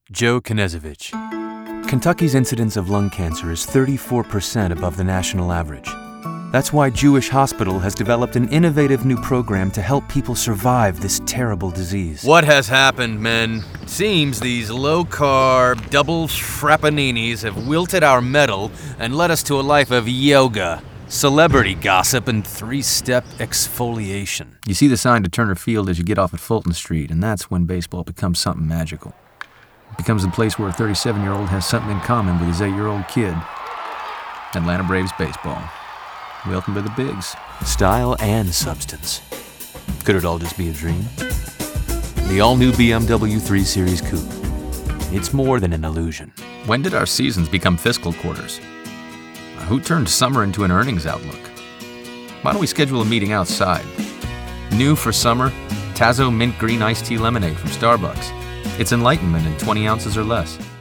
Joe Knezovich. Kentucky's incidence of lung cancer is 34% above the national average. That's why Jewish Hospital has developed an innovative new program to help people survive this terrible disease. What has happened, men? Seems these low-carb, double frappaninis have wilted our mettle and led us to a life of yoga, celebrity gossip, and three-step exfoliation. You see the sign to Turner Field as you get off at Fulton Street, and that's when baseball becomes something magical. It becomes a place where a 37-year-old has something in common with his 8-year-old kid. Atlanta Braves baseball. Welcome to the Bigs. Style and substance. Could it all just be a dream? The all-new BMW 3 Series Coupe. It's more than an illusion. When did our seasons become fiscal quarters? Who turned summer into an earnings outlook? Why don't we schedule a meeting outside? New for summer, Tazo Mint Green Iced Tea Lemonade from Starbucks. It's enlightenment in 20 ounces or less.